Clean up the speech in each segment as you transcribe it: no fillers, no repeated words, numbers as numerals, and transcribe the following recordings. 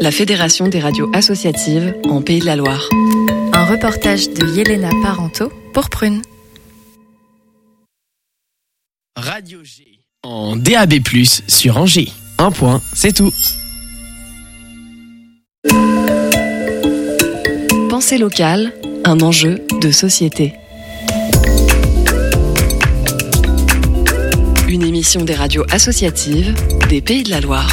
la Fédération des radios associatives en Pays de la Loire. Un reportage de Yelena Parento pour Prune. Radio G en DAB+, sur Angers. Un point, c'est tout. Pensée locale, un enjeu de société. Une émission des radios associatives des Pays de la Loire.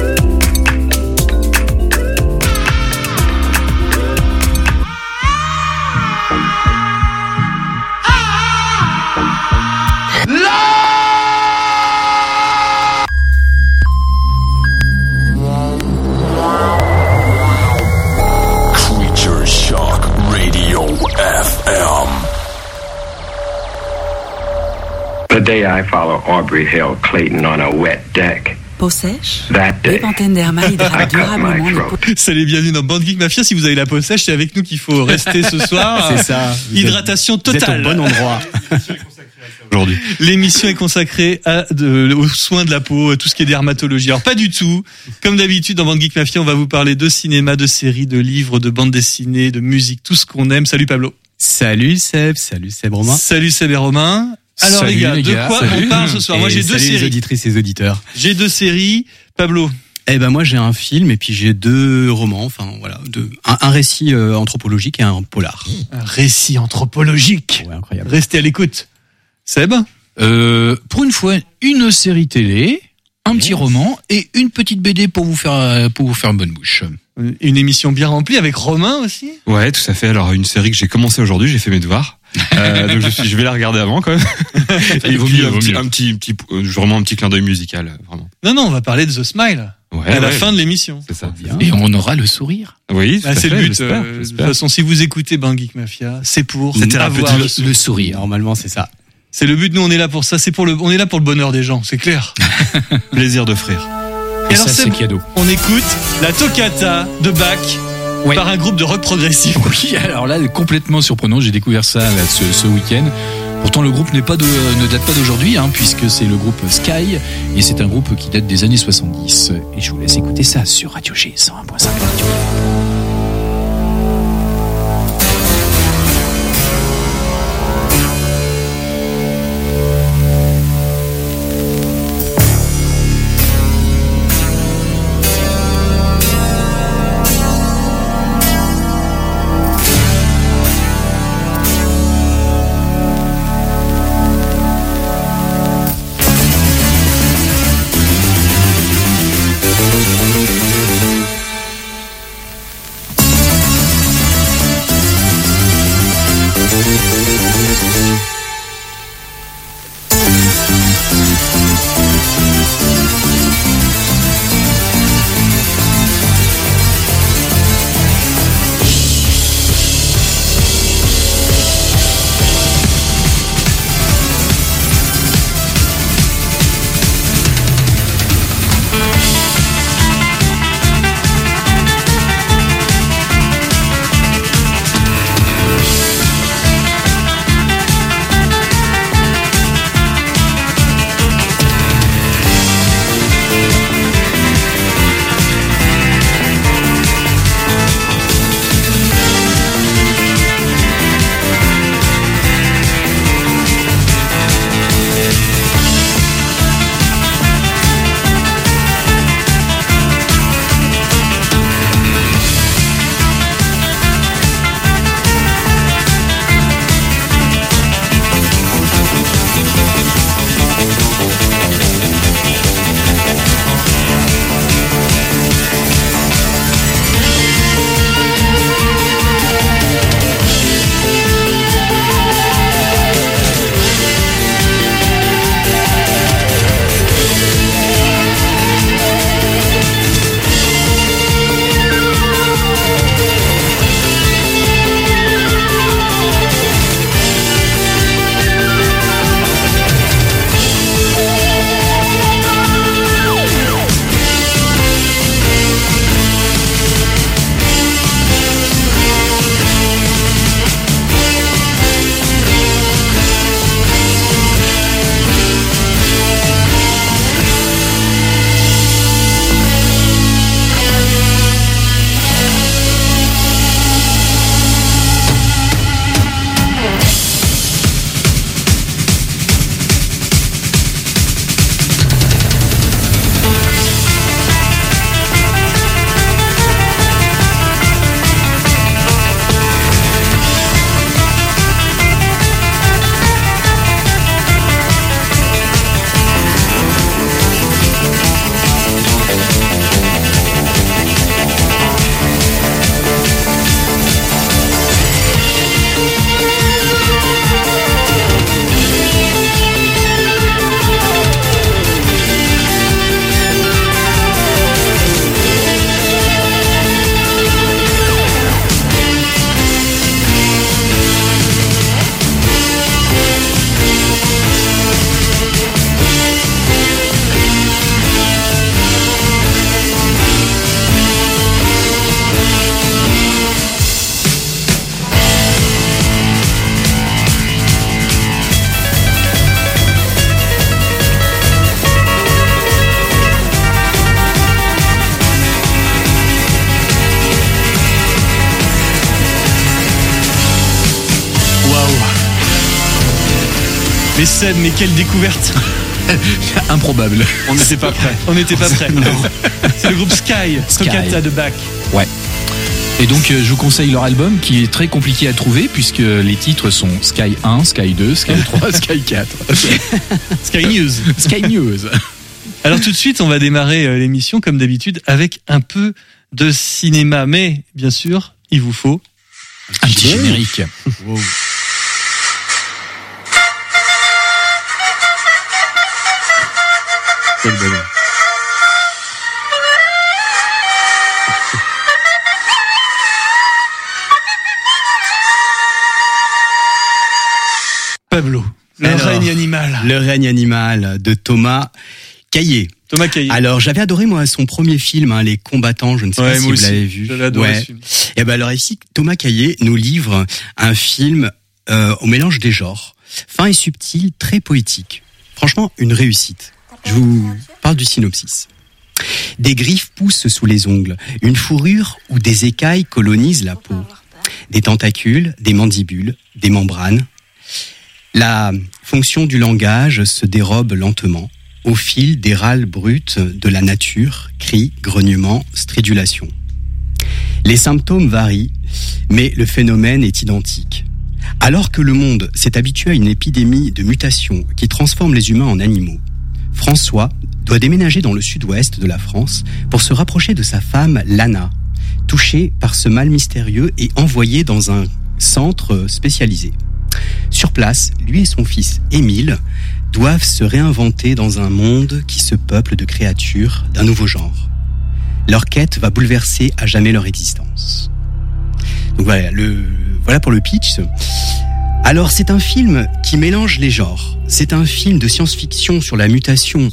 The day I follow Aubrey Hill Clayton on a wet deck. Peau sèche, That day, les Pantene Derma I hydratent cut my durablement les throat. peaux. Salut, bienvenue dans Bande Geek Mafia. Si vous avez la peau sèche, c'est avec nous qu'il faut rester ce soir. C'est ça. Hydratation Vous êtes totale. au bon endroit. Aujourd'hui. L'émission est consacrée aux soins de la peau, tout ce qui est dermatologie. Alors pas du tout. Comme d'habitude dans Bande Geek Mafia, on va vous parler de cinéma, de séries, de livres, de bandes dessinées, de musique, tout ce qu'on aime. Salut Pablo. Salut Seb Romain. Salut Seb et Romain. Alors Salut, les gars, de quoi salut. on parle ce soir? Moi j'ai deux salut les séries. auditrices et auditeurs. J'ai deux séries. Pablo. Moi j'ai un film et puis j'ai deux romans, enfin voilà, un récit anthropologique et un polar. Un récit anthropologique. Ouais, incroyable. Restez à l'écoute. Seb. Pour une fois, une série télé, un petit roman et une petite BD pour vous faire une bonne bouche. Une émission bien remplie avec Romain aussi. Ouais, tout à fait. Alors une série que j'ai commencé aujourd'hui, j'ai fait mes devoirs. Donc je vais la regarder avant quand même. Et vaut puis mieux, un petit vraiment un petit clin d'œil musical, vraiment. Non, on va parler de The Smile Ouais, à la ouais, fin de l'émission. c'est ça. Bien. Et on aura le sourire. Oui, tout à C'est fait, le but. j'espère, De toute j'espère. façon, si vous écoutez Bande Geek Mafia, c'est pour C'est avoir thérapeutique. le Le sourire. Normalement c'est ça. C'est le but. Nous, on est là pour ça. On est là pour le bonheur des gens. C'est clair. Plaisir d'offrir. Et alors, ça, c'est Seb, cadeau. on écoute la toccata de Bach Ouais. par un groupe de rock progressif. Oui, alors là, complètement surprenant. J'ai découvert ça là, ce week-end. Pourtant, le groupe ne date pas d'aujourd'hui, puisque c'est le groupe Sky, et c'est un groupe qui date des années 70. Et je vous laisse écouter ça sur Radio G 101.5 Radio. Mais Seb, mais quelle découverte. Improbable. On n'était pas prêts. On n'était pas prêts. C'est le groupe Sky. Toccata de Bach. Ouais. Et donc je vous conseille leur album qui est très compliqué à trouver puisque les titres sont Sky 1, Sky 2, Sky 3, Sky 4. Sky News. Sky News. Alors tout de suite, on va démarrer l'émission comme d'habitude avec un peu de cinéma. Mais bien sûr, il vous faut un petit générique. Wow. Quel bonheur. Pablo, Le règne animal. Le règne animal de Thomas Caillet. Thomas Caillet. Alors, j'avais adoré, moi, son premier film, Les Combattants. Je ne sais pas si vous l'avez vu. J'avais adoré ce film. Et ben, alors ici, Thomas Caillet nous livre un film au mélange des genres. Fin et subtil, très poétique. Franchement, une réussite. Je vous parle du synopsis. Des griffes poussent sous les ongles. Une fourrure ou des écailles colonisent la peau. Des tentacules, des mandibules, des membranes. La fonction du langage se dérobe lentement au fil des râles bruts de la nature, cris, grognements, stridulations. Les symptômes varient, mais le phénomène est identique. Alors que le monde s'est habitué à une épidémie de mutations qui transforme les humains en animaux, François doit déménager dans le sud-ouest de la France pour se rapprocher de sa femme Lana, touchée par ce mal mystérieux et envoyée dans un centre spécialisé. Sur place, lui et son fils Émile doivent se réinventer dans un monde qui se peuple de créatures d'un nouveau genre. Leur quête va bouleverser à jamais leur existence. Donc voilà pour le pitch. Alors c'est un film qui mélange les genres. C'est un film de science-fiction sur la mutation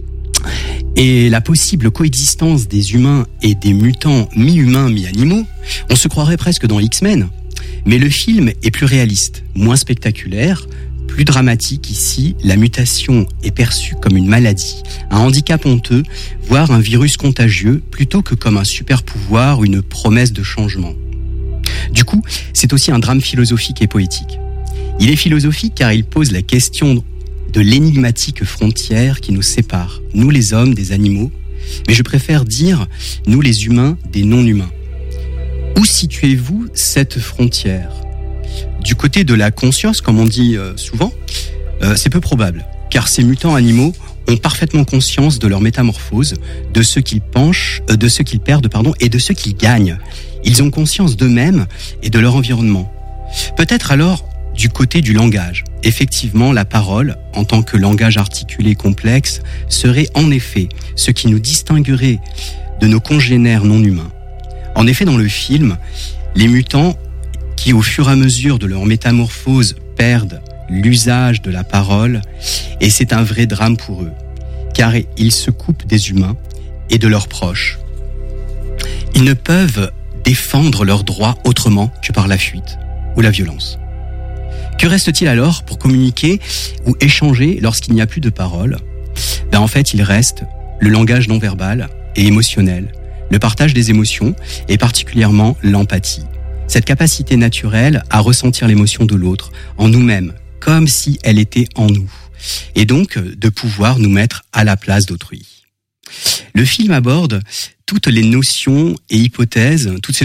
et la possible coexistence des humains et des mutants mi-humains, mi-animaux. On se croirait presque dans X-Men. Mais le film est plus réaliste, moins spectaculaire, plus dramatique. Ici, la mutation est perçue comme une maladie, un handicap honteux, voire un virus contagieux, plutôt que comme un super pouvoir ou une promesse de changement. Du coup, c'est aussi un drame philosophique et poétique. Il est philosophique car il pose la question de l'énigmatique frontière qui nous sépare, nous les hommes des animaux, mais je préfère dire nous les humains des non-humains. Où situez-vous cette frontière ? Du côté de la conscience, comme on dit souvent, c'est peu probable, car ces mutants animaux ont parfaitement conscience de leur métamorphose, de ce qu'ils perdent, et de ce qu'ils gagnent. Ils ont conscience d'eux-mêmes et de leur environnement. Peut-être alors du côté du langage. Effectivement, la parole, en tant que langage articulé complexe, serait en effet ce qui nous distinguerait de nos congénères non humains. En effet, dans le film, les mutants qui, au fur et à mesure de leur métamorphose, perdent l'usage de la parole, et c'est un vrai drame pour eux, car ils se coupent des humains et de leurs proches. Ils ne peuvent défendre leurs droits autrement que par la fuite ou la violence. Que reste-t-il alors pour communiquer ou échanger lorsqu'il n'y a plus de parole ? En fait, il reste le langage non verbal et émotionnel, le partage des émotions et particulièrement l'empathie. Cette capacité naturelle à ressentir l'émotion de l'autre en nous-mêmes, comme si elle était en nous, et donc de pouvoir nous mettre à la place d'autrui. Le film aborde toutes ces notions et hypothèses,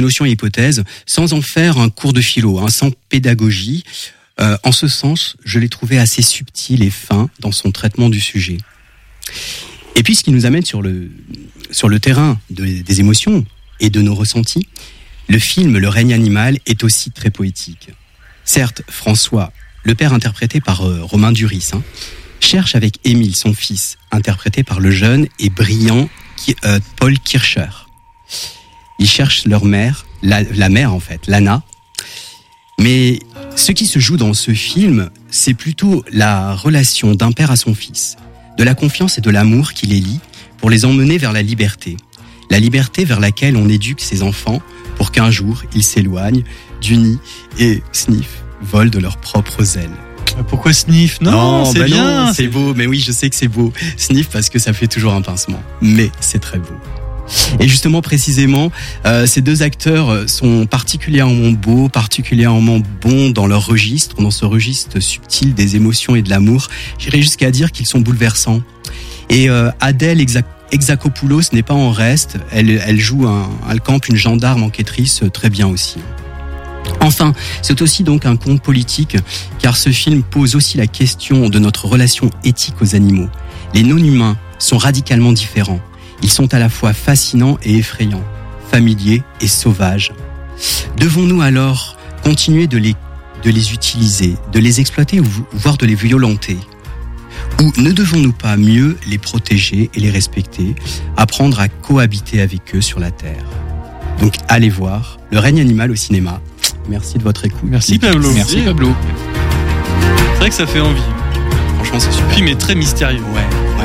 sans en faire un cours de philo, sans pédagogie. En ce sens, je l'ai trouvé assez subtil et fin dans son traitement du sujet. Et puis, ce qui nous amène sur le terrain des émotions et de nos ressentis, le film Le règne animal est aussi très poétique. Certes, François, le père interprété par Romain Duris, cherche avec Émile, son fils, interprété par le jeune et brillant Paul Kircher. Ils cherchent leur mère, la mère en fait, Lana. Mais ce qui se joue dans ce film, c'est plutôt la relation d'un père à son fils, de la confiance et de l'amour qui les lie pour les emmener vers la liberté vers laquelle on éduque ses enfants pour qu'un jour ils s'éloignent du nid et Sniff volent de leurs propres ailes. Pourquoi Sniff ? Non, c'est bien. Non, c'est beau, mais oui, je sais que c'est beau. Sniff parce que ça fait toujours un pincement, mais c'est très beau. Et justement, précisément, ces deux acteurs sont particulièrement beaux, particulièrement bons dans leur registre, dans ce registre subtil des émotions et de l'amour. J'irais jusqu'à dire qu'ils sont bouleversants. Et Adèle Exarchopoulos n'est pas en reste. Elle joue elle campe une gendarme enquêtrice très bien aussi. Enfin, c'est aussi donc un conte politique, car ce film pose aussi la question de notre relation éthique aux animaux. Les non-humains sont radicalement différents. Ils sont à la fois fascinants et effrayants, familiers et sauvages. Devons-nous alors continuer de les utiliser, de les exploiter ou voire de les violenter ? Ou ne devons-nous pas mieux les protéger et les respecter, apprendre à cohabiter avec eux sur la Terre ? Donc allez voir Le règne animal au cinéma. Merci de votre écoute. Merci Pablo. Merci Pablo. C'est vrai que ça fait envie. Franchement, c'est super. Le film est très mystérieux. Ouais.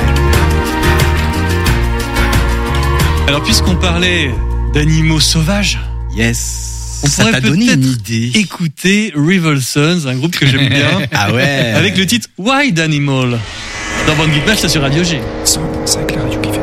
Alors, puisqu'on parlait d'animaux sauvages, Yes. on Ça pourrait t'a donné peut-être une idée. écouter Rival Sons, un groupe que j'aime bien, Ah ouais. avec le titre Wild Animal. Dans Bande Geek Match, ça sur Radio G. 100.5 la radio qui fait.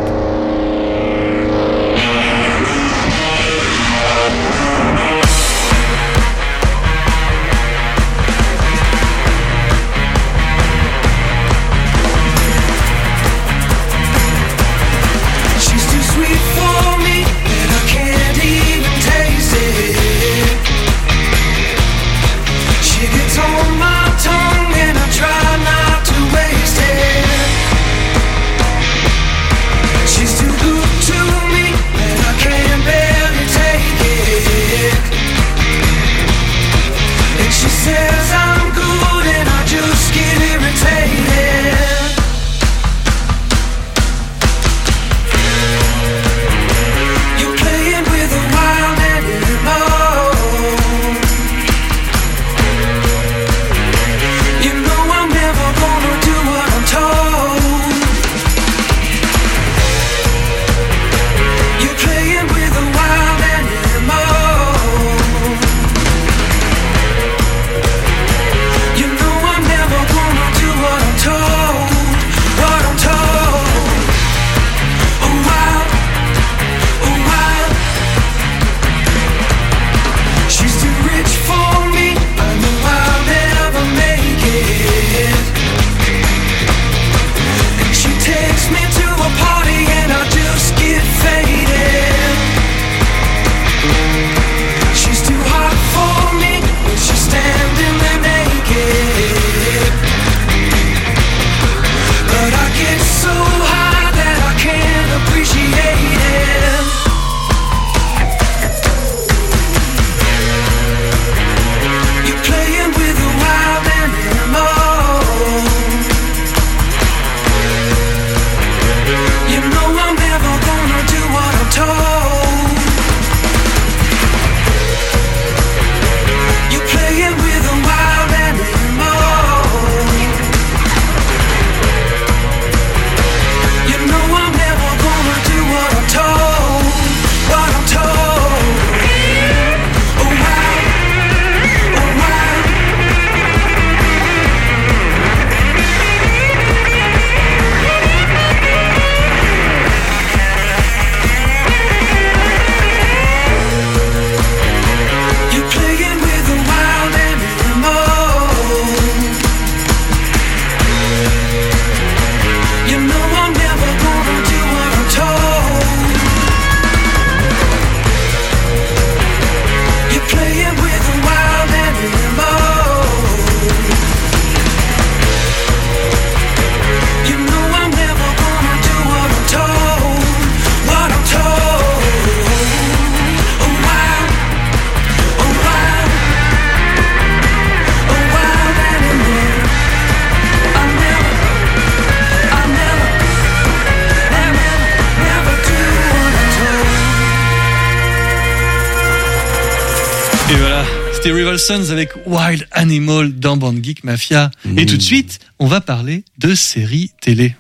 Et voilà, c'était Rival Sons avec Wild Animal dans Bande Geek Mafia. Et tout de suite, on va parler de séries télé.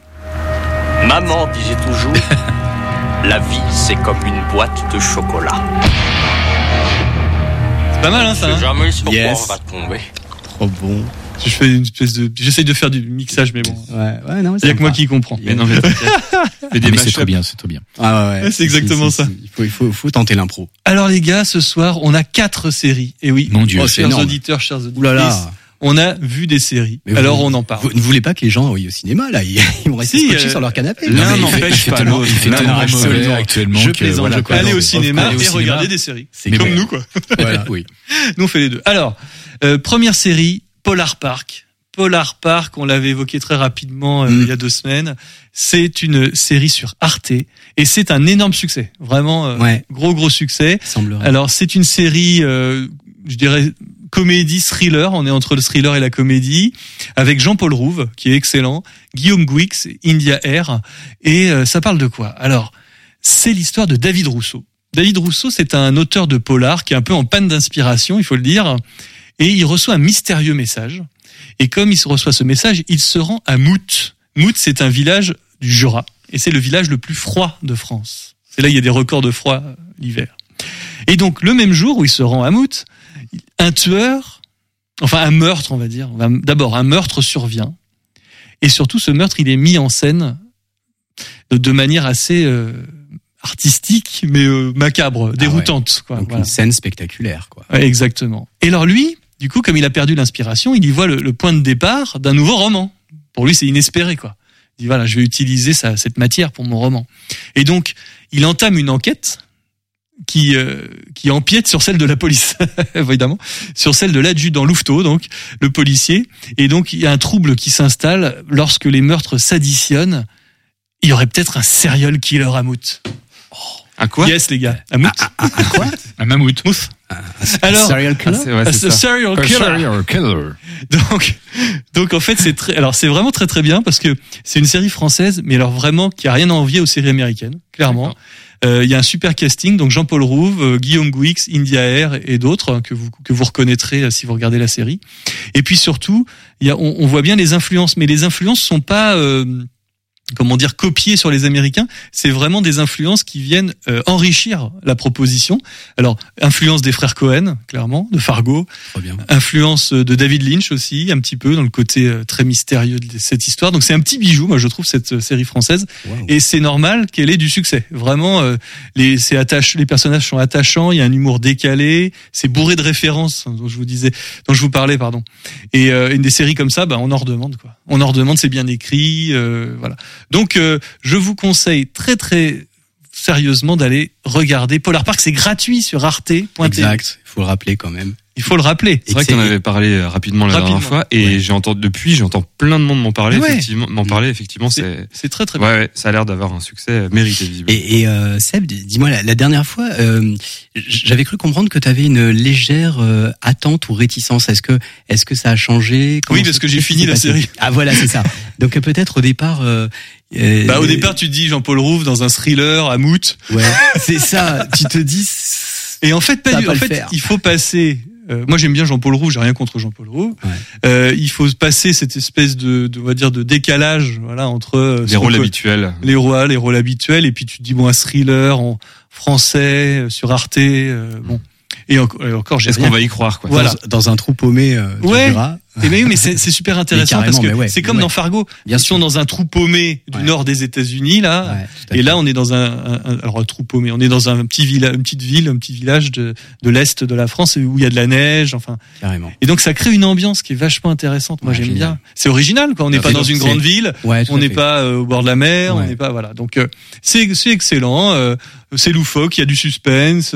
Maman disait toujours, la vie c'est comme une boîte de chocolat. C'est pas mal hein ça hein. Jamais sur quoi Yes. on va tomber. Trop bon. Je fais une espèce de, j'essaye de faire du mixage, mais bon. Ouais, non, Il y a que moi qui comprends. Mais non, mais c'est très bien, c'est très bien. Ah ouais. C'est exactement ça. Il faut tenter l'impro. Alors les gars, ce soir, on a 4 séries. Et oui. Mon Dieu, c'est chers énorme. auditeurs, chers auditrices. Oulala. On a vu des séries. Mais alors on en parle. Vous ne voulez pas que les gens aillent au cinéma, là? Ils vont rester scotchés sur leur canapé. L'un Il n'empêche fait pas tellement, l'autre. il fait Non, tellement absolument. mauvais actuellement Je que plaisante, voilà, je quoi. Aller au non, cinéma aller au et cinéma. regarder des séries. C'est Comme bon. nous, quoi. Voilà, oui. Nous, on fait les deux. Alors, première série, Polar Park. Polar Park, on l'avait évoqué très rapidement il y a 2 semaines. C'est une série sur Arte et c'est un énorme succès. Vraiment, gros succès. Semblerait. Alors, c'est une série, je dirais, comédie thriller. On est entre le thriller et la comédie, avec Jean-Paul Rouve, qui est excellent, Guillaume Gouix, India Air. Et ça parle de quoi? Alors, c'est l'histoire de David Rousseau. David Rousseau, c'est un auteur de polar qui est un peu en panne d'inspiration, il faut le dire. Et il reçoit un mystérieux message. Et comme il reçoit ce message, il se rend à Mout. Mout, c'est un village du Jura. Et c'est le village le plus froid de France. C'est là, il y a des records de froid l'hiver. Et donc, le même jour où il se rend à Mout, un meurtre, on va dire. D'abord, un meurtre survient. Et surtout, ce meurtre, il est mis en scène de manière assez artistique, mais macabre, déroutante. Quoi. Donc voilà. une scène spectaculaire, quoi. Ouais, exactement. Et alors lui, du coup, comme il a perdu l'inspiration, il y voit le point de départ d'un nouveau roman. Pour lui, c'est inespéré, quoi. Il dit, voilà, je vais utiliser cette matière pour mon roman. Et donc, il entame une enquête qui empiète sur celle de la police, évidemment, sur celle de l'adjudant Louveteau, donc, le policier. Et donc, il y a un trouble qui s'installe lorsque les meurtres s'additionnent. Il y aurait peut-être un serial killer à Mout. Un quoi? Yes, les gars. À Mout. Un quoi? Un mammouth. Alors, Serial killer? C'est ça. serial killer. Donc en fait c'est vraiment très très bien parce que c'est une série française, mais alors vraiment qui a rien à envier aux séries américaines, clairement. Il y a un super casting, donc Jean-Paul Rouve, Guillaume Gouix, India Air et d'autres que vous reconnaîtrez si vous regardez la série. Et puis surtout, on voit bien les influences, mais les influences sont pas copiées sur les Américains. C'est vraiment des influences qui viennent enrichir la proposition. Alors, influence des frères Cohen, clairement, de Fargo. Très bien. Influence de David Lynch aussi, un petit peu, dans le côté très mystérieux de cette histoire. Donc, c'est un petit bijou, moi, je trouve, cette série française. Wow. Et c'est normal qu'elle ait du succès. Vraiment, les personnages sont attachants, il y a un humour décalé, c'est bourré de références, dont je vous parlais, pardon. Et une des séries comme ça, on en redemande, quoi. On en redemande, c'est bien écrit, voilà. Donc, je vous conseille très très sérieusement d'aller regarder Polar Park. C'est gratuit sur arte.tv. Exact. Il faut le rappeler quand même. Il faut le rappeler. C'est vrai qu'on avait parlé rapidement la dernière fois et j'entends plein de monde m'en parler. Ouais. Effectivement, c'est très très bien. Ouais, ça a l'air d'avoir un succès mérité visiblement. Et Seb, dis-moi, la dernière fois, j'avais cru comprendre que tu avais une légère attente ou réticence. Est-ce que ça a changé? Oui, parce que j'ai fini la série. Ah voilà, c'est ça. Donc peut-être au départ. Au départ, tu te dis Jean-Paul Rouve dans un thriller à Mout. Ouais, c'est ça. Tu te dis. Et en fait, il faut passer. Moi, j'aime bien Jean-Paul Rouve. J'ai rien contre Jean-Paul Rouve. Ouais. Il faut passer cette espèce de décalage, voilà, entre les rôles habituels. Les rôles habituels. Et puis tu te dis un thriller en français sur Arte. Bon. Et encore, est-ce qu'on va y croire, quoi? Voilà. Dans un trou paumé du Jura. Mais c'est super intéressant parce que c'est comme dans Fargo. Ils sont dans un trou paumé du nord des États-Unis là, et là on est dans un trou paumé. On est dans un petit village de l'est de la France où il y a de la neige, enfin. Carrément. Et donc ça crée une ambiance qui est vachement intéressante. Moi j'aime bien. C'est original, quoi. On n'est pas dans une grande ville, on n'est pas au bord de la mer, on n'est pas voilà. Donc c'est excellent. C'est loufoque, il y a du suspense.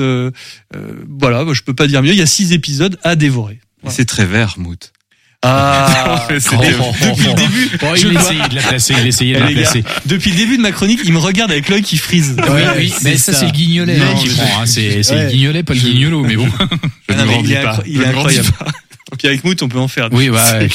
Voilà, je peux pas dire mieux. Il y a 6 épisodes à dévorer. Voilà. C'est très vert, Mout. Ah, depuis le début, il essayait de la placer. Depuis le début de ma chronique, il me regarde avec l'œil qui frise. Oui, mais ça c'est le guignolet qui prend. C'est le guignolet, pas le guignolo, mais bon. Il est incroyable. Et puis avec Mout, on peut en faire. Oui, ouais.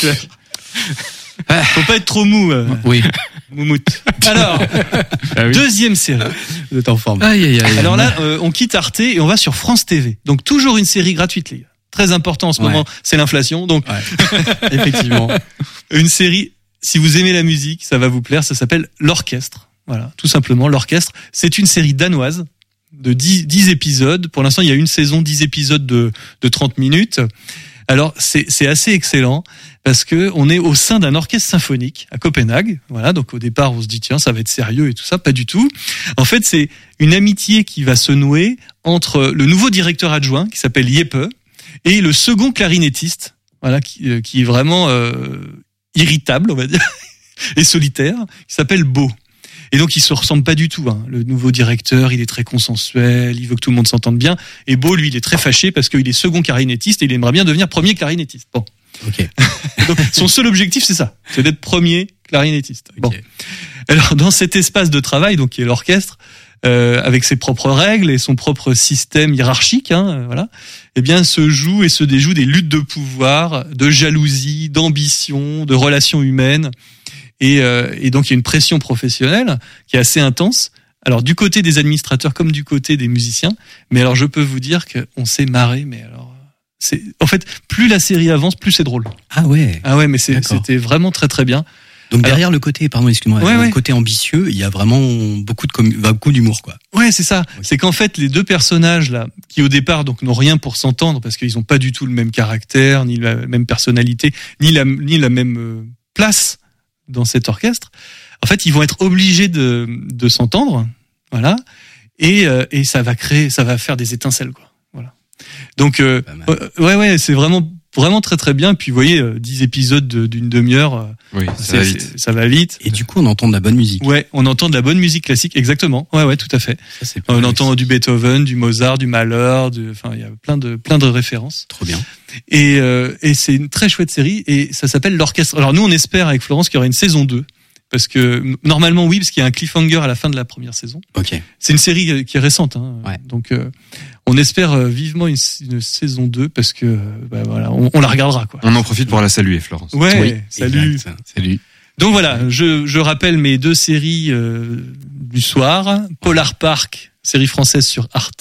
Faut pas être trop mou. Oui. Moumout. Alors, deuxième série. Vous êtes en forme. Alors là, on quitte Arte et on va sur France TV. Donc toujours une série gratuite, les gars. Très important en ce moment, c'est l'inflation. Donc, effectivement, une série. Si vous aimez la musique, ça va vous plaire. Ça s'appelle L'Orchestre. Voilà, tout simplement L'Orchestre. C'est une série danoise de 10 épisodes. Pour l'instant, il y a une saison, 10 épisodes de 30 minutes. Alors c'est assez excellent parce que on est au sein d'un orchestre symphonique à Copenhague. Voilà, donc au départ on se dit tiens ça va être sérieux et tout ça, pas du tout. En fait c'est une amitié qui va se nouer entre le nouveau directeur adjoint qui s'appelle Jeppe et le second clarinettiste, voilà qui est vraiment irritable on va dire et solitaire, qui s'appelle Bo. Et donc ils se ressemblent pas du tout. Hein. Le nouveau directeur, il est très consensuel, il veut que tout le monde s'entende bien. Et Bo, lui, il est très fâché parce qu'il est second clarinettiste et il aimerait bien devenir premier clarinettiste. Bon. Ok. Donc son seul objectif, c'est ça, c'est d'être premier clarinettiste. Ok. Bon. Alors dans cet espace de travail, donc qui est l'orchestre, avec ses propres règles et son propre système hiérarchique, hein, voilà, eh bien se jouent et se déjouent des luttes de pouvoir, de jalousie, d'ambition, de relations humaines. Et donc il y a une pression professionnelle qui est assez intense. Alors du côté des administrateurs comme du côté des musiciens. Mais alors je peux vous dire qu'on s'est marré. Mais alors c'est en fait plus la série avance, plus c'est drôle. Ah ouais. Mais c'était vraiment très très bien. Donc derrière le côté, excuse-moi, le côté ambitieux, il y a vraiment beaucoup d'humour quoi. Ouais, c'est ça. Oui. C'est qu'en fait les deux personnages là, qui au départ donc n'ont rien pour s'entendre parce qu'ils ont pas du tout le même caractère, ni la même personnalité, ni la même place dans cet orchestre, en fait, ils vont être obligés de s'entendre, voilà, et ça va faire des étincelles, quoi, voilà. Donc, c'est vraiment très très bien. Puis vous voyez, 10 épisodes d'une demi-heure, Oui, ça va vite. Et du coup, on entend de la bonne musique. Ouais, on entend de la bonne musique classique, exactement. Ouais, tout à fait. Ça, c'est On entend du Beethoven, du Mozart, du Mahler, enfin, il y a plein de références. trop bien. Et c'est une très chouette série et ça s'appelle l'orchestre. Alors nous on espère avec Florence qu'il y aura une saison 2 parce que normalement oui parce qu'il y a un cliffhanger à la fin de la première saison. Ok. C'est une série qui est récente hein. Ouais. Donc on espère vivement une saison 2 parce que voilà, on la regardera quoi. On en profite pour la saluer, Florence. Ouais, Oui, salut. exact. Salut. Donc voilà, je rappelle mes deux séries du soir, Polar Park, série française sur Arte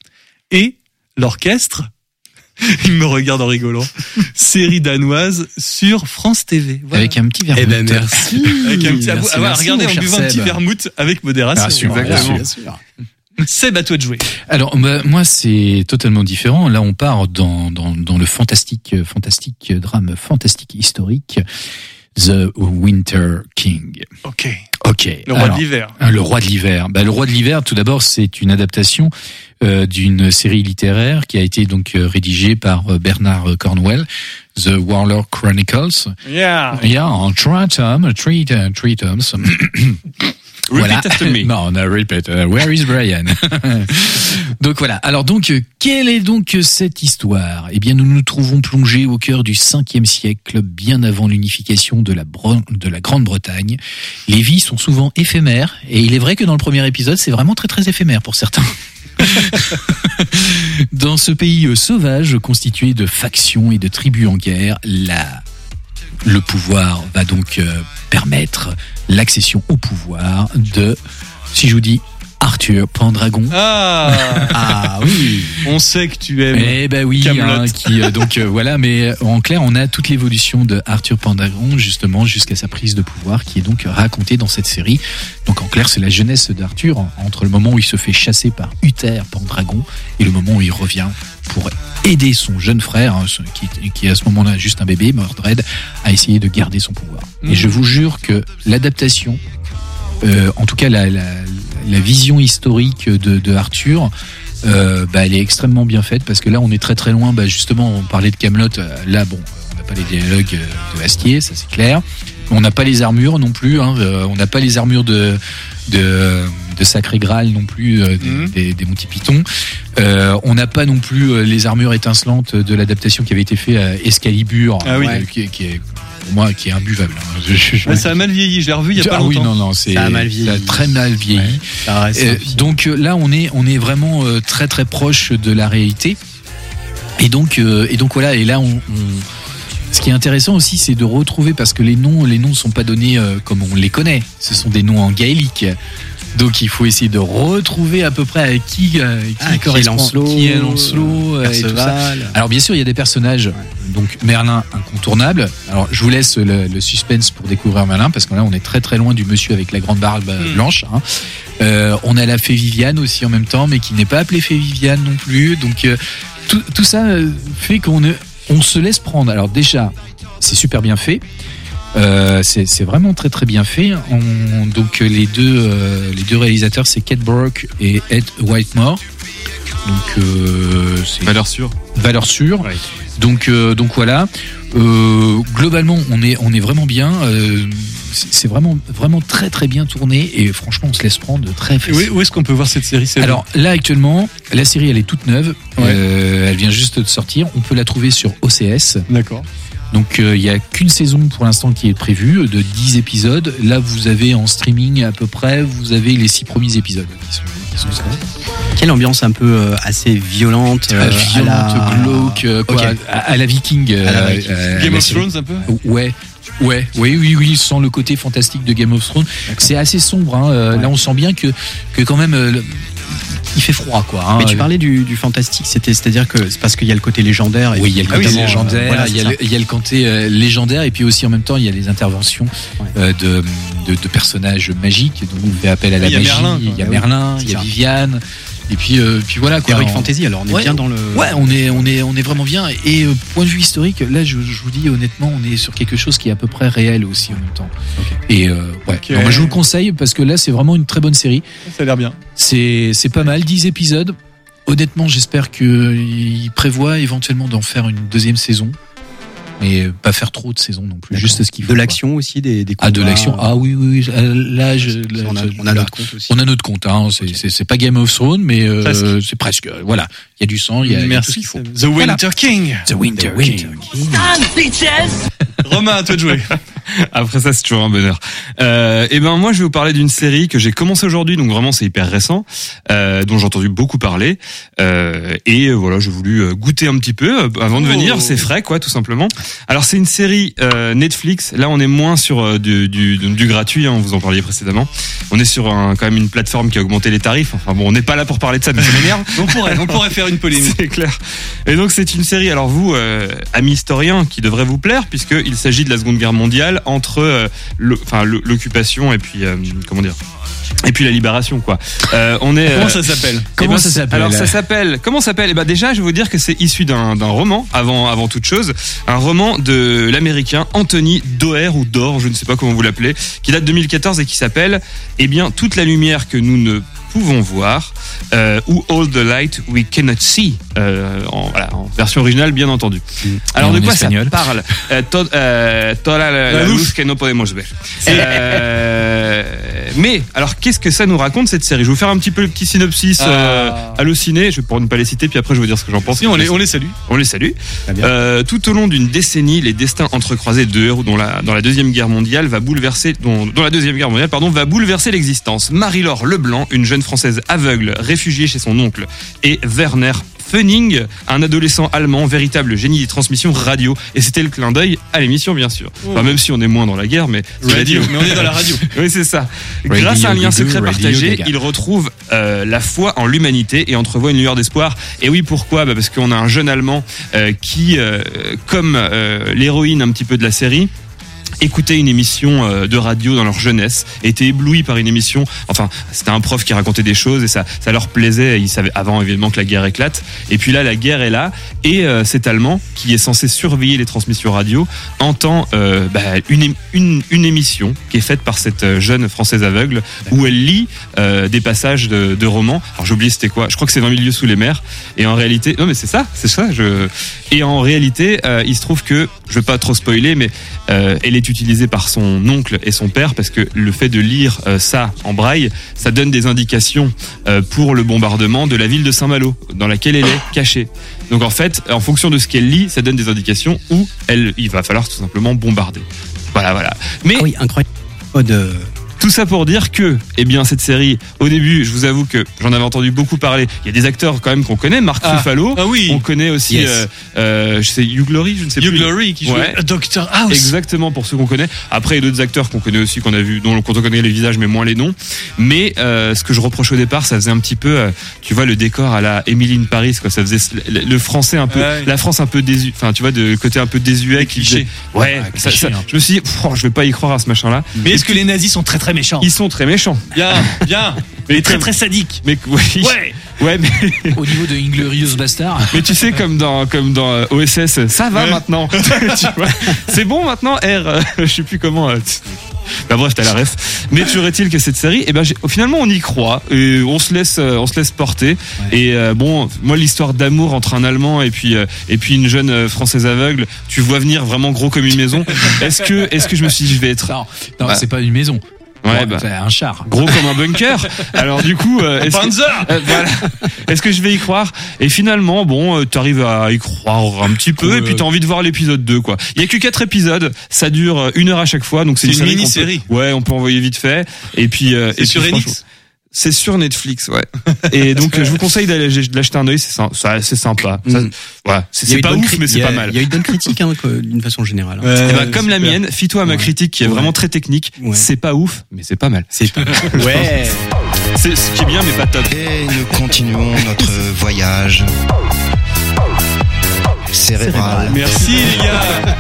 et l'orchestre. Il me regarde en rigolant. Série danoise sur France TV. Voilà. Avec un petit vermouth. Eh ben merci. Avec un petit Merci, regardez, mon en cher buvant un petit Seb. vermouth avec modération. Ah, super, Bien sûr. Seb, à toi de jouer. Alors moi c'est totalement différent. Là on part dans le fantastique drame fantastique historique, The Winter King. Ok. Le roi de l'hiver. Le roi de l'hiver. Le roi de l'hiver, tout d'abord, c'est une adaptation d'une série littéraire qui a été donc rédigée par Bernard Cornwell, The Warlock Chronicles. Yeah. En 3 tomes. Voilà. Repeat after me. Non, no, repeat. Where is Brian? Donc voilà. Alors donc, quelle est donc cette histoire? Eh bien, nous nous trouvons plongés au cœur du 5e siècle, bien avant l'unification de la Grande-Bretagne. Les vies sont souvent éphémères, et il est vrai que dans le premier épisode, c'est vraiment très très éphémère pour certains. Dans ce pays sauvage, constitué de factions et de tribus en guerre, le pouvoir va donc permettre l'accession au pouvoir de, si je vous dis, Arthur Pendragon. Ah oui. On sait que tu aimes. Eh ben oui, voilà, mais en clair, on a toute l'évolution de Arthur Pendragon justement jusqu'à sa prise de pouvoir qui est donc racontée dans cette série. Donc en clair, c'est la jeunesse d'Arthur entre le moment où il se fait chasser par Uther Pendragon et le moment où il revient pour aider son jeune frère, qui est à ce moment-là juste un bébé, Mordred, à essayer de garder son pouvoir. Et je vous jure que l'adaptation, en tout cas la vision historique de Arthur, elle est extrêmement bien faite parce que là on est très très loin. Justement, on parlait de Kaamelott. Là, bon, on n'a pas les dialogues de Astier, ça c'est clair. On n'a pas les armures non plus. On n'a pas les armures de Sacré Graal non plus des Monty Python. On n'a pas non plus les armures étincelantes de l'adaptation qui avait été faite à Excalibur, qui est pour moi qui est imbuvable. Ça a mal vieilli. Je l'ai revu il y a pas longtemps. Oui, non, ça a très mal vieilli. Ouais, ça reste donc là, on est vraiment très très proche de la réalité. Et donc voilà. Et là, ce qui est intéressant aussi, c'est de retrouver, parce que les noms ne sont pas donnés comme on les connaît. Ce sont des noms en gaélique. Donc il faut essayer de retrouver à peu près à qui correspond, qui est Lancelot et tout ça. Alors bien sûr, il y a des personnages. Donc Merlin incontournable. Alors je vous laisse le suspense pour découvrir Merlin, parce que là on est très très loin du monsieur avec la grande barbe blanche. On a la fée Viviane aussi en même temps, mais qui n'est pas appelée fée Viviane non plus. Donc tout ça fait qu'on on se laisse prendre. Alors déjà, c'est super bien fait. C'est vraiment très très bien fait. Donc les deux réalisateurs, c'est Kate Brock et Ed Whitemore. Donc c'est valeur sûre. Ouais. Donc voilà. Globalement, on est vraiment bien. C'est vraiment très très bien tourné et franchement, on se laisse prendre très facilement. Où est-ce qu'on peut voir cette série? Alors là actuellement, la série elle est toute neuve. Elle vient juste de sortir. On peut la trouver sur OCS. D'accord. Donc il y a qu'une saison pour l'instant qui est prévue de 10 épisodes. Là vous avez en streaming à peu près, vous avez les 6 premiers épisodes qui sont Quelle ambiance un peu assez violente, glauque, à la Viking. Game of Thrones un peu. Oui, sans le côté fantastique de Game of Thrones. D'accord. C'est assez sombre. Hein. Là on sent bien que quand même il fait froid, quoi. Hein. Mais tu parlais du fantastique, c'est-à-dire que c'est parce qu'il y a le côté légendaire. Oui, il y a le côté légendaire, il y a le côté légendaire, et puis aussi en même temps il y a les interventions de personnages magiques. Donc on fait appel à la magie. Il y a Merlin, il y a Viviane. Et puis voilà quoi. Heroic Fantasy, alors on est bien dans le. Ouais, on est vraiment bien. Et point de vue historique, là je vous dis honnêtement, on est sur quelque chose qui est à peu près réel aussi en même temps. Okay. Et okay. Alors, moi, je vous le conseille parce que là c'est vraiment une très bonne série. Ça a l'air bien. C'est pas mal, 10 épisodes. Honnêtement, j'espère qu'il prévoit éventuellement d'en faire une deuxième saison. Mais pas faire trop de saisons non plus. D'accord. Juste ce qu'il faut. De l'action aussi, des combats. De l'action. Ah oui. Là, on a notre compte aussi. On a notre compte. Hein. C'est pas Game of Thrones, mais c'est presque. Voilà, il y a du sang, il y a tout ce qu'il faut. The Winter King. The Winter King. Romain, à toi de jouer. Après ça, c'est toujours un bonheur. Et ben moi, je vais vous parler d'une série que j'ai commencé aujourd'hui, donc vraiment c'est hyper récent, dont j'ai entendu beaucoup parler. Et voilà, j'ai voulu goûter un petit peu avant de venir. C'est frais, quoi, tout simplement. Alors c'est une série Netflix. Là, on est moins sur du gratuit. Hein, vous en parliez précédemment. On est sur quand même une plateforme qui a augmenté les tarifs. Enfin bon, on n'est pas là pour parler de ça, mais ça m'énerve. on pourrait faire une polémique. C'est clair. Et donc c'est une série. Alors vous, amis historiens, qui devrait vous plaire, puisqu'il s'agit de la Seconde Guerre mondiale entre l'occupation et puis et puis la libération, quoi. Comment ça s'appelle? Alors ça s'appelle. Comment ça s'appelle? Déjà, je vais vous dire que c'est issu d'un roman avant toute chose, un roman de l'américain Anthony Doerr ou Doerr, je ne sais pas comment vous l'appelez, qui date de 2014 et qui s'appelle Toute la lumière que nous ne pouvons voir, ou All the Light We Cannot See, en version originale bien entendu. Alors de quoi ça parle? Toda la luz que no podemos ver. Mais alors qu'est-ce que ça nous raconte cette série? Je vais vous faire un petit peu le petit synopsis halluciné, je vais pour ne pas les citer, puis après je vais vous dire ce que j'en pense. Si, on les salue. On les salue. Tout au long d'une décennie, les destins entrecroisés de deux héros dans la Deuxième Guerre mondiale va bouleverser l'existence. Marie-Laure Leblanc, une jeune Française aveugle, réfugiée chez son oncle, et Werner Feuning, un adolescent allemand, véritable génie des transmissions radio. Et c'était le clin d'œil à l'émission, bien sûr. Enfin, même si on est moins dans la guerre, mais radio. Mais on est dans la radio. Oui, c'est ça. Grâce à un lien secret partagé, il retrouve la foi en l'humanité et entrevoit une lueur d'espoir. Et oui, pourquoi? Parce qu'on a un jeune Allemand qui, comme l'héroïne un petit peu de la série, écouter une émission de radio dans leur jeunesse, était ébloui par une émission. Enfin, c'était un prof qui racontait des choses et ça leur plaisait. Ils savaient avant évidemment que la guerre éclate. Et puis là, la guerre est là et cet Allemand qui est censé surveiller les transmissions radio entend une émission qui est faite par cette jeune Française aveugle où elle lit des passages de romans. Alors j'ai oublié c'était quoi. Je crois que c'est 20 000 lieues sous les mers. Et en réalité, non mais c'est ça. Et en réalité, il se trouve que je vais pas trop spoiler, mais elle est utilisée par son oncle et son père parce que le fait de lire ça en braille, ça donne des indications pour le bombardement de la ville de Saint-Malo dans laquelle elle est cachée. Donc en fait, en fonction de ce qu'elle lit, ça donne des indications où il va falloir tout simplement bombarder. Voilà. Mais oui, incroyable. Tout ça pour dire que, cette série, au début, je vous avoue que j'en avais entendu beaucoup parler. Il y a des acteurs quand même qu'on connaît, Mark Ruffalo. Ah oui. On connaît aussi, je sais, Hugh Laurie, je ne sais plus. Hugh Laurie qui joue Dr House. Exactement, pour ceux qu'on connaît. Après, il y a d'autres acteurs qu'on connaît aussi, qu'on a vu, dont on connaît les visages, mais moins les noms. Mais ce que je reproche au départ, ça faisait un petit peu, tu vois, le décor à la Emily in Paris, quoi. Ça faisait le français un peu, la France un peu désuet, enfin, tu vois, de côté un peu désuet. Cliché. Je me suis dit, je vais pas y croire à ce machin-là. Mais est-ce que les nazis sont très très méchants? Ils sont très méchants. Bien. Mais très très sadiques. Mais oui. Ouais. Ouais, mais Au niveau de Inglorious Bastard. mais tu sais comme dans OSS, ça va maintenant. Tu vois, c'est bon maintenant R. Je sais plus comment. Bah bref, t'as la ref. Mais toujours est-il que cette série, finalement on y croit et on se laisse porter. Ouais. Et bon, moi l'histoire d'amour entre un Allemand et puis une jeune Française aveugle, tu vois venir vraiment gros comme une maison. Est-ce que je me suis dit je vais être non, c'est pas une maison. Ouais, c'est un char. Gros comme un bunker. Alors du coup, voilà. Est-ce que je vais y croire? Et finalement, bon, t'arrives à y croire un petit peu, et puis t'as envie de voir l'épisode 2, quoi. Il y a que 4 épisodes, ça dure 1 heure à chaque fois, donc c'est une mini-série. Ouais, on peut envoyer vite fait. Et puis, c'est sur Netflix. C'est sur Netflix, ouais. Et donc, je vous conseille d'aller l'acheter un œil, c'est sympa. Ça, voilà. C'est pas ouf, mais c'est pas mal. Il y a eu de bonnes critiques, hein, d'une façon générale. Comme la mienne, fie-toi à ma critique qui est vraiment très technique. Ouais. C'est pas ouf, mais c'est pas mal. Ouais. C'est ce qui est bien, mais pas top. Et nous continuons notre voyage cérébral. Merci, les gars.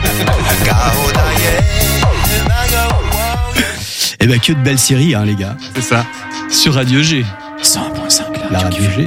Eh ben, que de belles séries, hein, les gars. C'est ça. Sur Radio G. 100.5, la Radio G.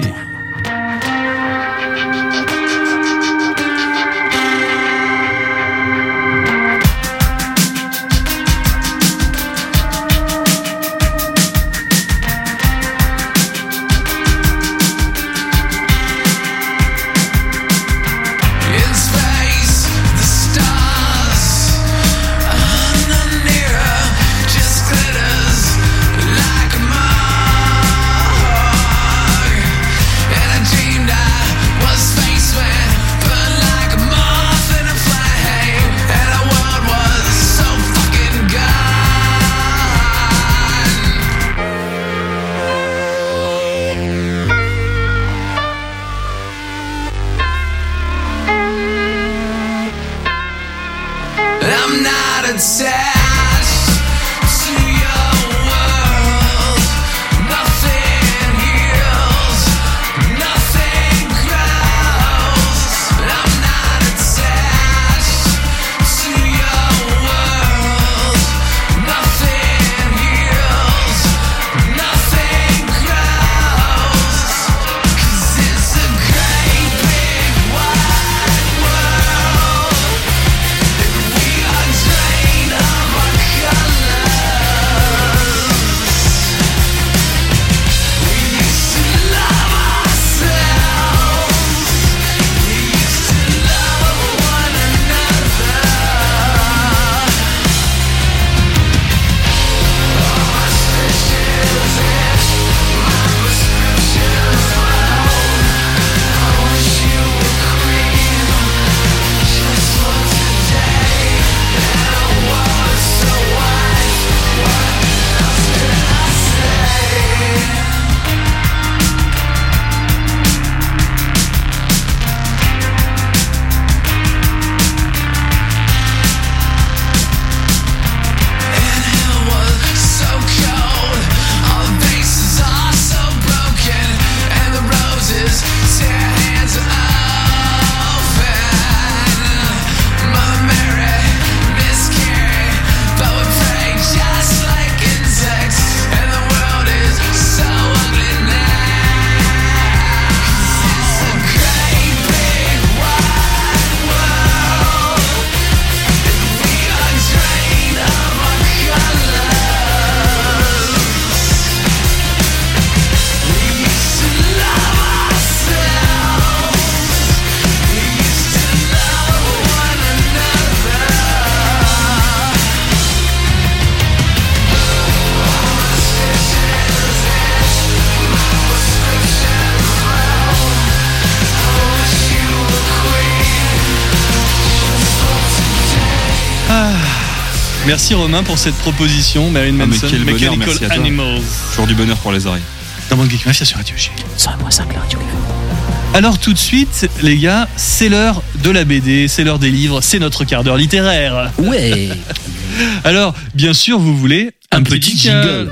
Merci Romain pour cette proposition, Marilyn Manson, Mechanical Animals. Toujours du bonheur pour les oreilles. Dans Bande Geek Mafia sur Radio G. 100.5 la Radio G. Alors tout de suite, les gars, c'est l'heure de la BD, c'est l'heure des livres, c'est notre quart d'heure littéraire. Ouais. Alors, bien sûr, vous voulez un petit jingle.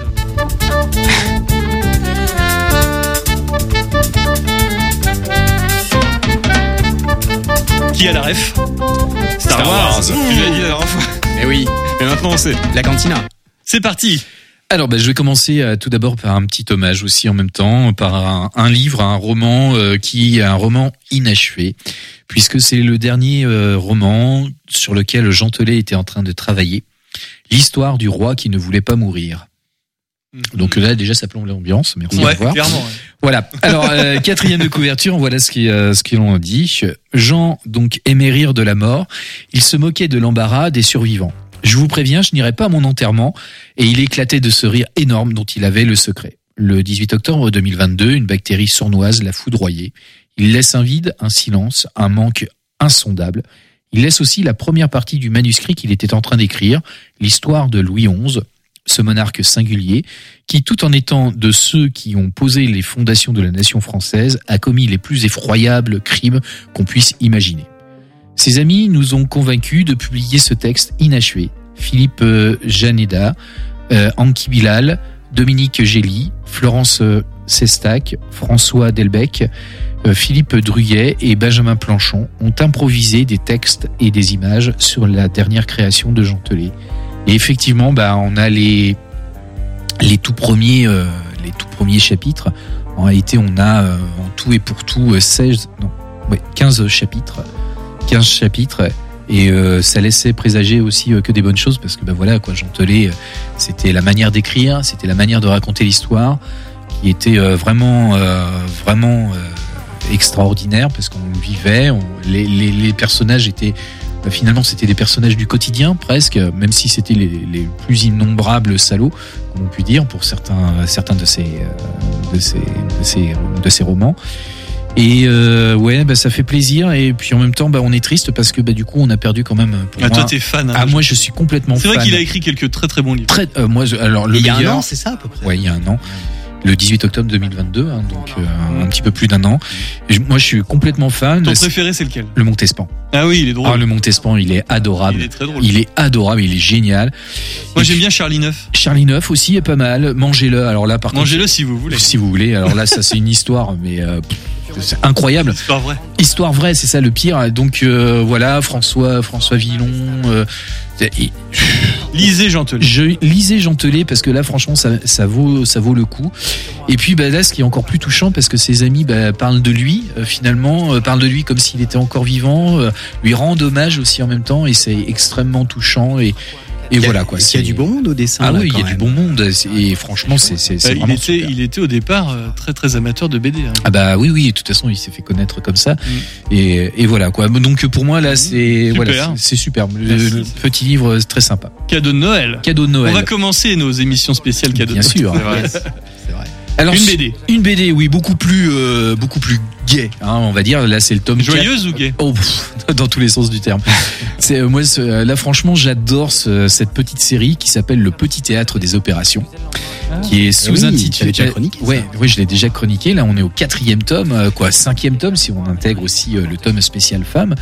Qui a la ref? Star Wars. Tu l'as dit la dernière fois. Eh oui. Et maintenant on sait. La cantina. C'est parti. Alors, je vais commencer tout d'abord par un petit hommage aussi en même temps, par un livre, un roman qui est un roman inachevé, puisque c'est le dernier roman sur lequel Jean Telet était en train de travailler, l'histoire du roi qui ne voulait pas mourir. Donc là, déjà, ça plombe l'ambiance. Merci. Ouais, clairement. Ouais. Voilà. Alors, quatrième de couverture, voilà ce qu'ils ont dit. Jean, donc, aimait rire de la mort. Il se moquait de l'embarras des survivants. Je vous préviens, je n'irai pas à mon enterrement. Et il éclatait de ce rire énorme dont il avait le secret. Le 18 octobre 2022, une bactérie sournoise l'a foudroyé. Il laisse un vide, un silence, un manque insondable. Il laisse aussi la première partie du manuscrit qu'il était en train d'écrire, l'histoire de Louis XI, ce monarque singulier, qui, tout en étant de ceux qui ont posé les fondations de la nation française, a commis les plus effroyables crimes qu'on puisse imaginer. Ses amis nous ont convaincus de publier ce texte inachevé. Philippe Janeda, Anki Bilal, Dominique Gély, Florence Sestac, François Delbecq, Philippe Druyet et Benjamin Planchon ont improvisé des textes et des images sur la dernière création de Jean Telet. Et effectivement, on a les tout premiers chapitres. En réalité, on a en tout et pour tout 15 chapitres. 15 chapitres. Et ça laissait présager aussi que des bonnes choses, parce que Jean Telet, c'était la manière d'écrire, c'était la manière de raconter l'histoire qui était vraiment extraordinaire, parce qu'on le vivait. Les personnages étaient finalement, c'était des personnages du quotidien presque, même si c'était les plus innombrables salauds, comme on peut dire, pour certains de ces romans. Et ça fait plaisir, et puis en même temps on est triste parce que du coup on a perdu quand même. Toi t'es fan. Moi je suis complètement fan. C'est vrai qu'il a écrit quelques très très bons livres. Il y a un an, c'est ça à peu près. Ouais, il y a un an. Le 18 octobre 2022, un petit peu plus d'un an. Moi, je suis complètement fan. Ton préféré, c'est lequel ? Le Montespan. Ah oui, il est drôle. Le Montespan, il est adorable. Il est très drôle. Il est adorable, il est génial. Moi, j'aime bien Charlie Neuf. Charlie Neuf aussi est pas mal. Mangez-le. Alors là, par contre. Mangez-le si vous voulez. Si vous voulez. Alors là, ça, c'est une histoire, mais c'est incroyable. Histoire vraie. Histoire vraie, c'est ça le pire. Donc François Villon. Lisez Jean Telet. Lisez Jean Telet, parce que là franchement ça vaut le coup. Et puis là, ce qui est encore plus touchant, parce que ses amis parlent de lui finalement, parlent de lui comme s'il était encore vivant, lui rendent hommage aussi en même temps, et c'est extrêmement touchant. Et voilà quoi. Il y a du bon monde au dessin. Ah oui, il y a du bon monde, et franchement c'est vraiment super. Il était au départ très très amateur de BD. Ah oui, de toute façon il s'est fait connaître comme ça. Et voilà quoi. Donc pour moi là c'est superbe. Le petit livre très sympa. Cadeau de Noël. On va commencer nos émissions spéciales cadeaux de Noël. Bien sûr. C'est vrai. Alors, une BD, oui, beaucoup plus gay, on va dire. Là, c'est le tome 4. Joyeuse ou gay ? Dans tous les sens du terme. Là, franchement, j'adore cette petite série qui s'appelle Le Petit Théâtre des Opérations, qui est sous-intitulé. Tu l'as déjà chroniqué. Oui, je l'ai déjà chroniqué. Là, on est au 4e tome, 5e tome si on intègre aussi le tome spécial femme.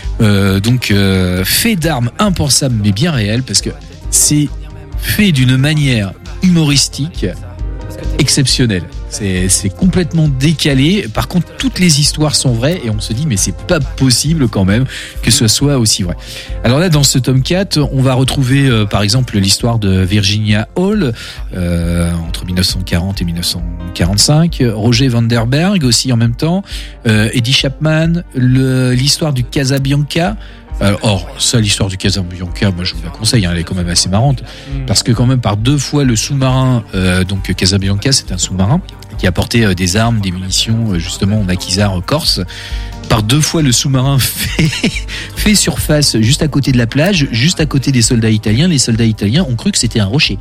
Fait d'armes impensables mais bien réelles, parce que c'est fait d'une manière humoristique exceptionnel. C'est complètement décalé. Par contre, toutes les histoires sont vraies, et on se dit mais c'est pas possible quand même que ce soit aussi vrai. Alors là, dans ce tome 4, on va retrouver par exemple l'histoire de Virginia Hall entre 1940 et 1945, Roger Vanderberg aussi en même temps, Eddie Chapman, l'histoire du Casabianca. Or, ça, l'histoire du Casabianca, moi je vous la conseille, elle est quand même assez marrante, parce que quand même par 2 fois le sous-marin, donc Casabianca, c'est un sous-marin qui apportait des armes, des munitions justement au maquisard corse. Par 2 fois le sous-marin fait surface juste à côté de la plage, juste à côté des soldats italiens. Les soldats italiens ont cru que c'était un rocher.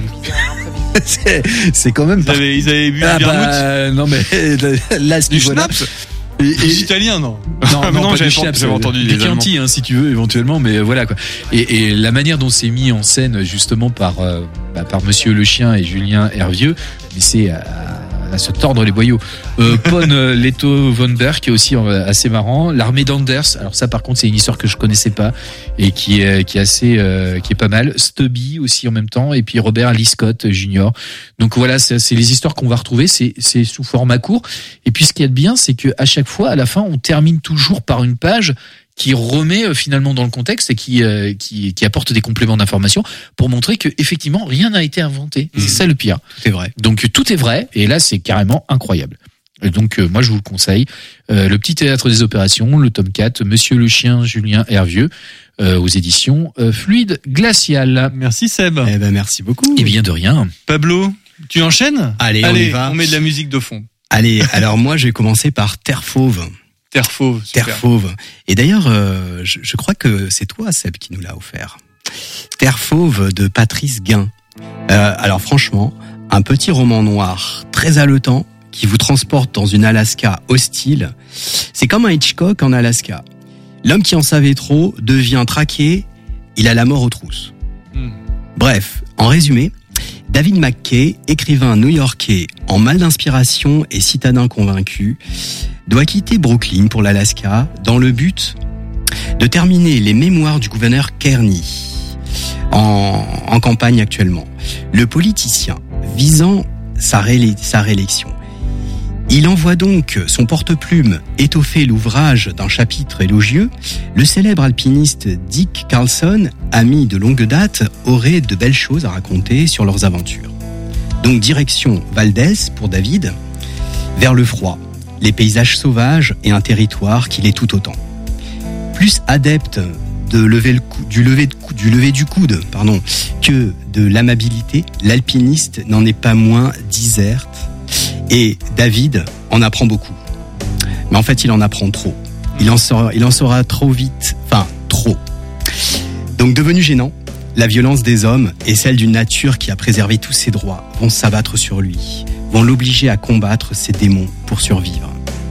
c'est quand même. Ils avaient bu un vermouth. Non mais là, du schnapps. Les Italiens, non. Non, j'avais entendu des Chianti, si tu veux, éventuellement, mais voilà quoi. Et la manière dont c'est mis en scène justement par Monsieur Le Chien et Julien Hervieux, mais c'est à se tordre les boyaux. Pon Leto von Berg, qui est aussi assez marrant. L'armée d'Anders, alors ça par contre c'est une histoire que je connaissais pas et qui est pas mal. Stubby aussi en même temps, et puis Robert Lee Scott Jr. Donc voilà, c'est les histoires qu'on va retrouver, c'est sous format court. Et puis ce qu'il y a de bien, c'est que à chaque fois, à la fin, on termine toujours par une page qui remet finalement dans le contexte et qui apporte des compléments d'information pour montrer que effectivement rien n'a été inventé. C'est ça le pire. C'est vrai. Donc tout est vrai et là c'est carrément incroyable. Donc moi je vous le conseille. Le petit théâtre des opérations, le tome 4, Monsieur le chien, Julien Hervieux, aux éditions Fluide Glacial. Merci Seb. Eh ben merci beaucoup. Et bien de rien. Pablo, tu enchaînes ? Allez, on y va. On met de la musique de fond. Allez, alors moi je vais commencer par Terre Fauve. Terre Fauve, super. Terre Fauve. Et d'ailleurs, je crois que c'est toi, Seb, qui nous l'a offert. Terre Fauve de Patrice Guin. Alors franchement, un petit roman noir très haletant qui vous transporte dans une Alaska hostile. C'est comme un Hitchcock en Alaska. L'homme qui en savait trop devient traqué, il a la mort aux trousses. Bref, en résumé, David McKay, écrivain new-yorkais en mal d'inspiration et citadin convaincu, doit quitter Brooklyn pour l'Alaska dans le but de terminer les mémoires du gouverneur Kearney en campagne actuellement. Le politicien visant sa réélection. Il envoie donc son porte-plume étoffer l'ouvrage d'un chapitre élogieux. Le célèbre alpiniste Dick Carlson, ami de longue date, aurait de belles choses à raconter sur leurs aventures. Donc direction Valdez pour David, vers le froid, les paysages sauvages et un territoire qu'il est tout autant. Plus adepte du lever du coude, que de l'amabilité, l'alpiniste n'en est pas moins diserte. Et David en apprend beaucoup. Mais en fait, il en apprend trop. Il en saura trop vite. Enfin, trop. Donc, devenu gênant, la violence des hommes et celle d'une nature qui a préservé tous ses droits vont s'abattre sur lui, vont l'obliger à combattre ses démons pour survivre.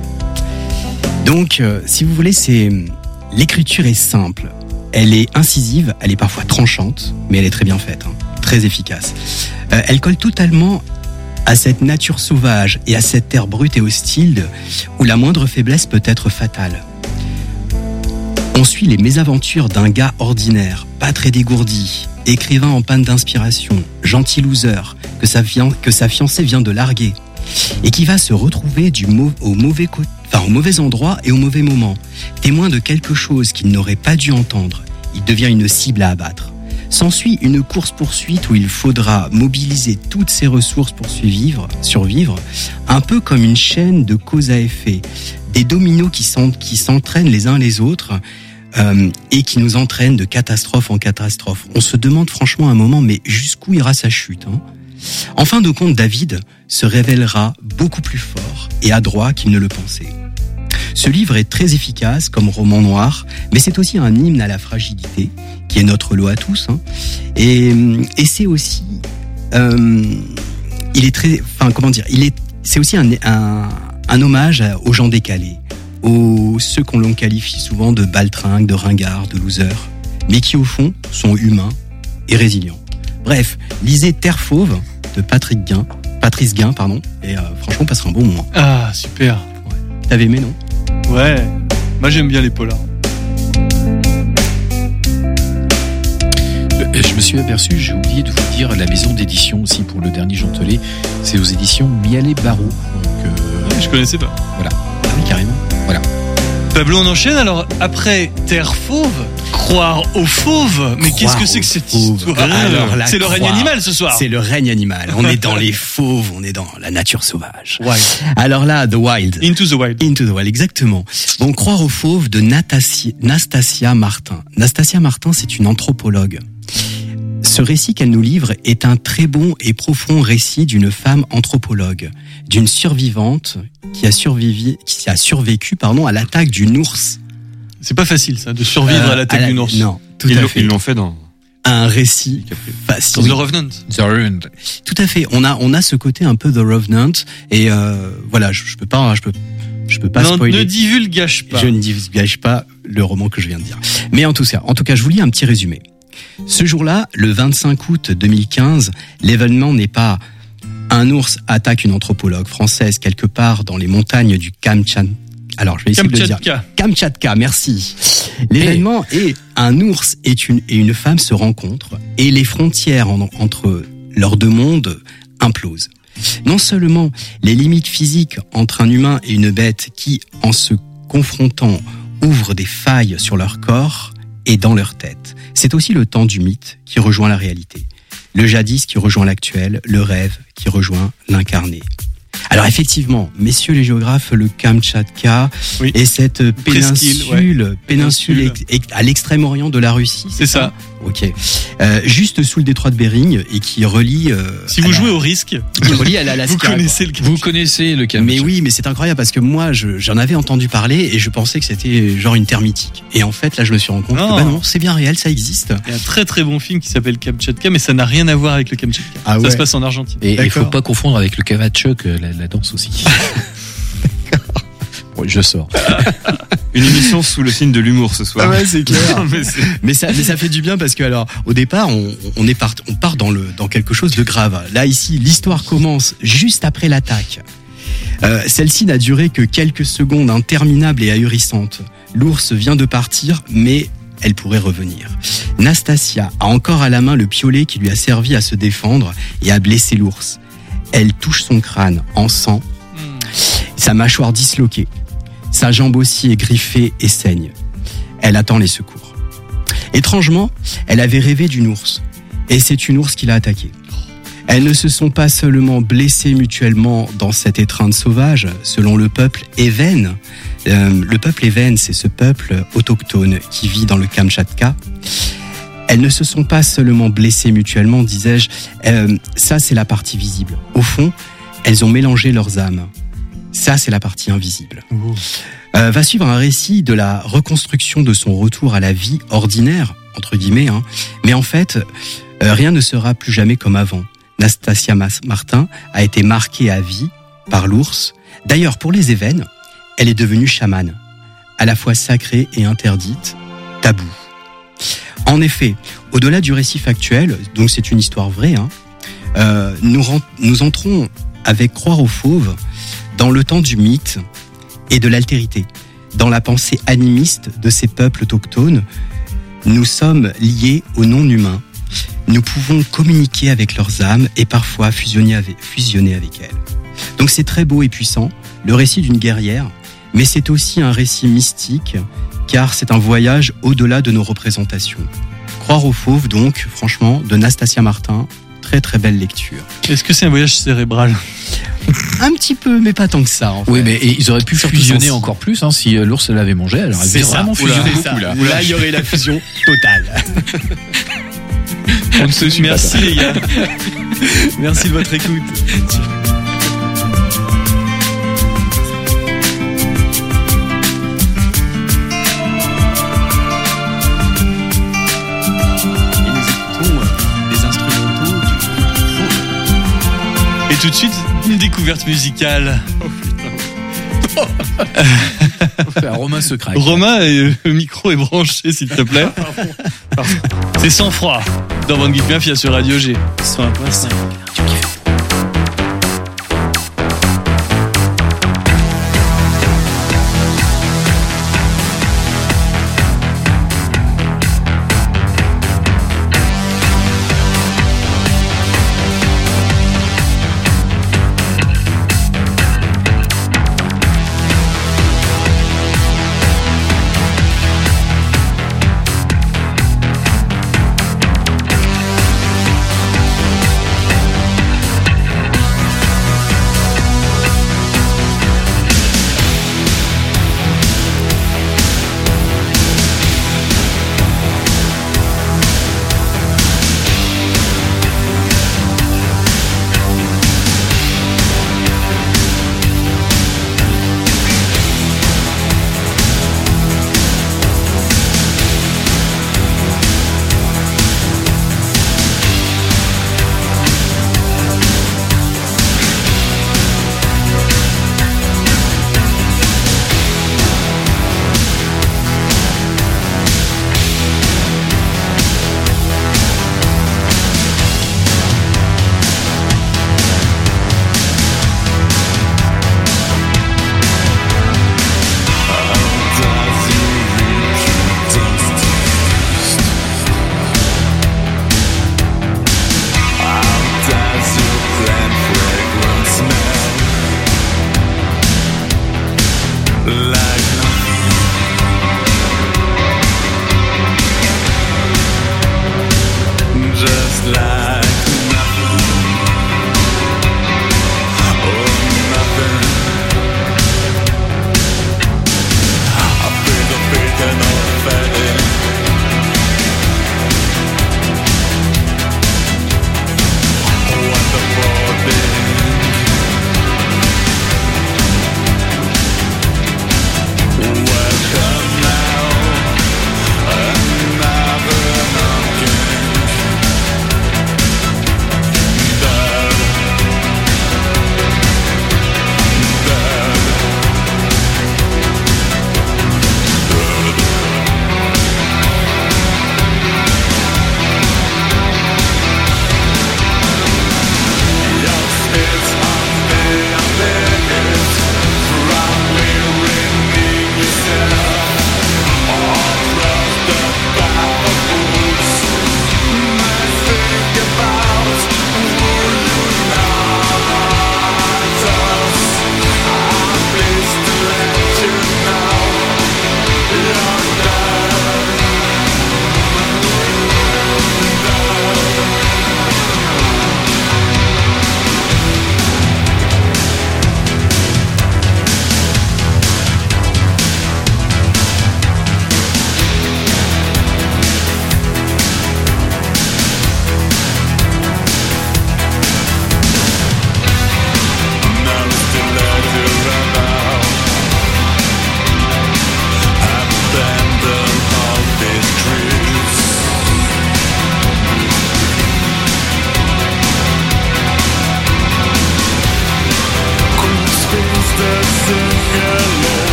Donc, si vous voulez, l'écriture est simple. Elle est incisive, elle est parfois tranchante, mais elle est très bien faite, très efficace. Elle colle totalement à cette nature sauvage et à cette terre brute et hostile où la moindre faiblesse peut être fatale. On suit les mésaventures d'un gars ordinaire, pas très dégourdi, écrivain en panne d'inspiration, gentil loser, que sa fiancée vient de larguer, et qui va se retrouver au mauvais endroit et au mauvais moment, témoin de quelque chose qu'il n'aurait pas dû entendre. Il devient une cible à abattre. S'ensuit une course-poursuite où il faudra mobiliser toutes ses ressources pour survivre, un peu comme une chaîne de cause à effet, des dominos qui s'entraînent les uns les autres et qui nous entraînent de catastrophe en catastrophe. On se demande franchement un moment, mais jusqu'où ira sa chute, En fin de compte, David se révélera beaucoup plus fort et adroit qu'il ne le pensait. Ce livre est très efficace comme roman noir, mais c'est aussi un hymne à la fragilité, qui est notre lot à tous. Et c'est aussi, c'est aussi un hommage aux gens décalés, ceux qu'on l'on qualifie souvent de baltringues, de ringards, de losers, mais qui au fond sont humains et résilients. Bref, lisez Terre Fauve de Patrice Guin, et franchement, on passera un bon moment. Ah, super. Ouais. T'avais aimé, non ? Ouais, moi j'aime bien les polars. Je me suis aperçu, j'ai oublié de vous dire, la maison d'édition aussi pour le dernier Gentelet, c'est aux éditions Mialet Barreau. Donc, je connaissais pas. Voilà, ah oui, carrément. Voilà. Pablo, on enchaîne alors. Après Terre Fauve, croire aux fauves. Mais qu'est-ce que c'est que cette histoire ? Alors, c'est le règne animal ce soir. C'est le règne animal. On est dans les fauves, on est dans la nature sauvage. Wild. Alors là, The Wild. Into the Wild. Into the Wild, exactement. Bon, croire aux fauves de Nastasia Martin. Nastasia Martin, c'est une anthropologue. Ce récit qu'elle nous livre est un très bon et profond récit d'une femme anthropologue, d'une survivante qui a survécu à l'attaque d'une ours. C'est pas facile ça, de survivre à l'attaque d'une ours. Non, tout à fait. Ils l'ont fait dans un récit facile. The Revenant. Tout à fait. On a ce côté un peu The Revenant et voilà, je peux pas spoiler. Ne divulgage pas. Je ne divulgage pas le roman que je viens de dire. Mais en tout cas, je vous lis un petit résumé. Ce jour-là, le 25 août 2015, l'événement n'est pas un ours attaque une anthropologue française quelque part dans les montagnes du Kamtchatka. Alors, je vais essayer de le dire. Kamtchatka, merci. L'événement est un ours et une femme se rencontrent et les frontières entre leurs deux mondes implosent. Non seulement les limites physiques entre un humain et une bête qui, en se confrontant, ouvrent des failles sur leur corps et dans leur tête. C'est aussi le temps du mythe qui rejoint la réalité. Le jadis qui rejoint l'actuel, le rêve qui rejoint l'incarné. Alors effectivement, messieurs les géographes, le Kamtchatka est cette péninsule à l'extrême-orient de la Russie. C'est ça. Ok. Juste sous le détroit de Bering et qui relie. Si vous jouez au risque, qui relie à l'Alaska. Vous connaissez le Kamtchatka. Mais oui, mais c'est incroyable parce que moi, j'en avais entendu parler et je pensais que c'était genre une terre mythique. Et en fait, là, je me suis rendu compte que non, c'est bien réel, ça existe. Il y a un très très bon film qui s'appelle Kamtchatka, mais ça n'a rien à voir avec le Kamtchatka. Ah ouais. Ça se passe en Argentine. Et il faut pas confondre avec le Kavachuk, la danse aussi. Bon, je sors. Une émission sous le signe de l'humour ce soir. Ah ouais, c'est clair. mais ça fait du bien parce que alors au départ on part dans quelque chose de grave. Là ici l'histoire commence juste après l'attaque. Celle-ci n'a duré que quelques secondes, interminable et ahurissante. L'ours vient de partir, mais elle pourrait revenir. Nastasia a encore à la main le piolet qui lui a servi à se défendre et à blesser l'ours. Elle touche son crâne en sang, sa mâchoire disloquée. Sa jambe aussi est griffée et saigne. Elle attend les secours. Étrangement, elle avait rêvé d'une ours. Et c'est une ours qui l'a attaquée. Elles ne se sont pas seulement blessées mutuellement dans cette étreinte sauvage, selon le peuple Even. Le peuple Even, c'est ce peuple autochtone qui vit dans le Kamtchatka. Elles ne se sont pas seulement blessées mutuellement, disais-je. Ça, c'est la partie visible. Au fond, elles ont mélangé leurs âmes. Ça, c'est la partie invisible. Va suivre un récit de la reconstruction de son retour à la vie ordinaire, entre guillemets. Mais en fait, rien ne sera plus jamais comme avant. Nastasia Martin a été marquée à vie par l'ours. D'ailleurs, pour les Even, elle est devenue chamane, à la fois sacrée et interdite, tabou. En effet, au-delà du récit factuel, donc c'est une histoire vraie, nous entrons avec Croire aux Fauves dans le temps du mythe et de l'altérité, dans la pensée animiste de ces peuples autochtones. Nous sommes liés au non-humain. Nous pouvons communiquer avec leurs âmes et parfois fusionner avec elles. Donc c'est très beau et puissant, le récit d'une guerrière, mais c'est aussi un récit mystique, car c'est un voyage au-delà de nos représentations. Croire aux Fauves, donc, franchement, de Nastasia Martin, très très belle lecture. Est-ce que c'est un voyage cérébral ? Un petit peu, mais pas tant que ça. En fait. Oui, mais ils auraient pu fusionner encore plus si l'ours l'avait mangé. Elle aurait vraiment fusionné beaucoup là. Là, il y aurait la fusion totale. On se suit. Merci les gars. Merci de votre écoute. Et tout de suite, une découverte musicale. Oh putain. Romain se craque. Romain, le micro est branché, s'il te plaît. Pardon. C'est Sans Froid dans Van Geek Mafia sur Radio G. 101.5.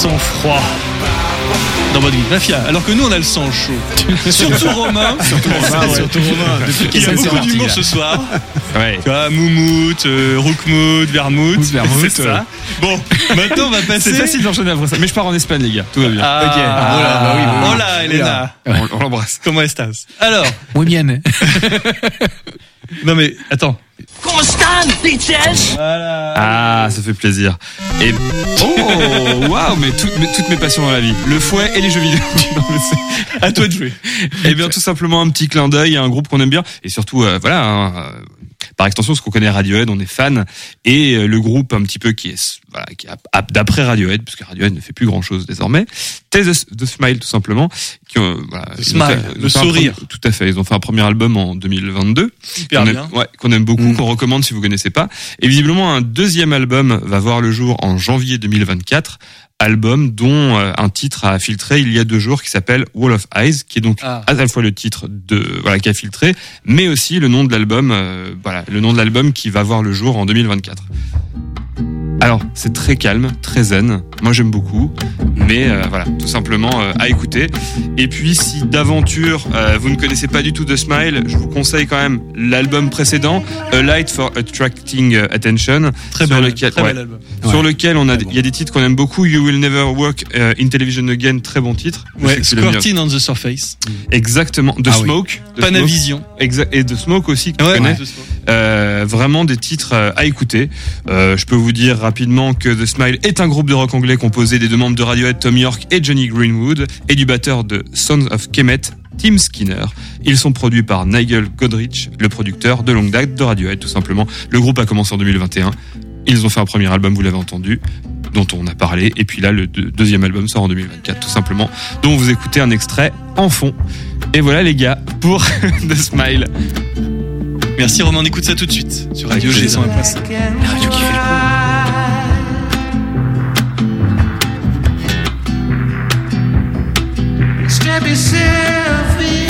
sang-froid dans Bonne Geek Mafia, alors que nous on a le sang chaud. Surtout Romain. Surtout Romain. Il y a beaucoup d'humour ce soir. Ouais. Tu vois, Moumout, Roukmout, Vermouth. C'est ça. Bon, maintenant on va passer. C'est facile d'enchaîner après ça. Mais je pars en Espagne, les gars. Tout va bien. Ok. Hola, Elena. On l'embrasse. Comment estás? Alors. Muy bien. Non mais attends. Constant, bitches. Voilà. Ah, ça fait plaisir. Et waouh, mais toutes mes passions dans la vie, le fouet et les jeux vidéo. À toi de jouer. Eh bien, tout simplement un petit clin d'œil à un groupe qu'on aime bien et surtout par extension, parce qu'on connaît Radiohead, on est fan, et le groupe un petit peu qui est d'après Radiohead, parce que Radiohead ne fait plus grand chose désormais, The Smile tout simplement, qui le sourire. Tout à fait. Ils ont fait un premier album en 2022, qu'on aime beaucoup, qu'on recommande si vous connaissez pas. Et visiblement un deuxième album va voir le jour en janvier 2024. Album dont un titre a filtré il y a 2 jours qui s'appelle Wall of Eyes, qui est donc à la fois le titre qui a filtré, mais aussi le nom de l'album, le nom de l'album qui va voir le jour en 2024. Alors, c'est très calme, très zen. Moi, j'aime beaucoup. Mais tout simplement à écouter. Et puis, si d'aventure, vous ne connaissez pas du tout The Smile, je vous conseille quand même l'album précédent, A Light for Attracting Attention. Très bel album. Sur lequel il y a des titres qu'on aime beaucoup. You Will Never Work in Television Again, très bon titre. Ouais, Squirting on the Surface. Exactement. The Smoke. Panavision. Exact. Et The Smoke aussi, que tu connais. Vraiment des titres à écouter. Je peux vous dire rapidement que The Smile est un groupe de rock anglais composé des 2 membres de Radiohead, Tom York et Johnny Greenwood, et du batteur de Sons of Kemet, Tim Skinner. Ils sont produits par Nigel Godrich, le producteur de longue date de Radiohead, tout simplement. Le groupe a commencé en 2021. Ils ont fait un premier album, vous l'avez entendu, dont on a parlé, et puis là, le deuxième album sort en 2024, tout simplement, dont vous écoutez un extrait en fond. Et voilà, les gars, pour The Smile. Merci Romain, on écoute ça tout de suite sur Radio G 101.5. La radio qui fait le coup. Strap yourself in.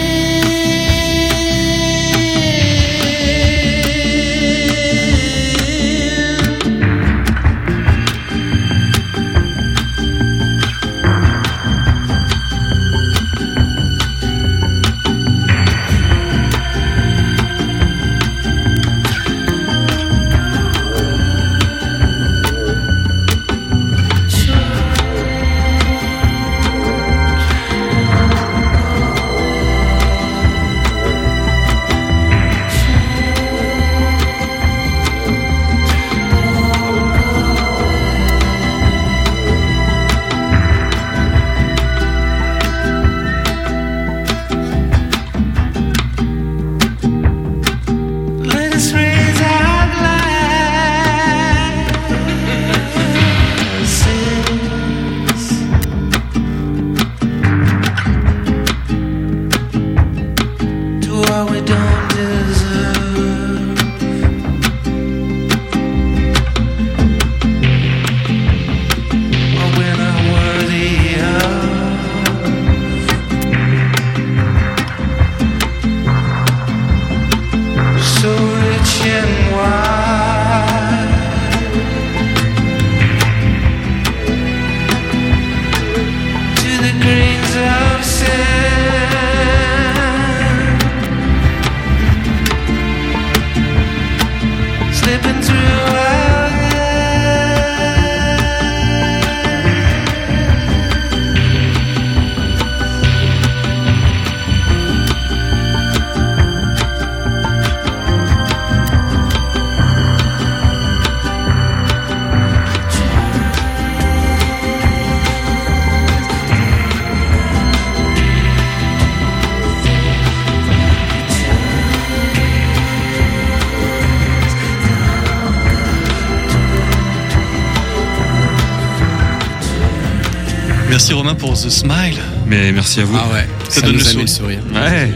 Merci Romain pour The Smile. Mais merci à vous. Ah ouais, ça donne le sourire. Ouais.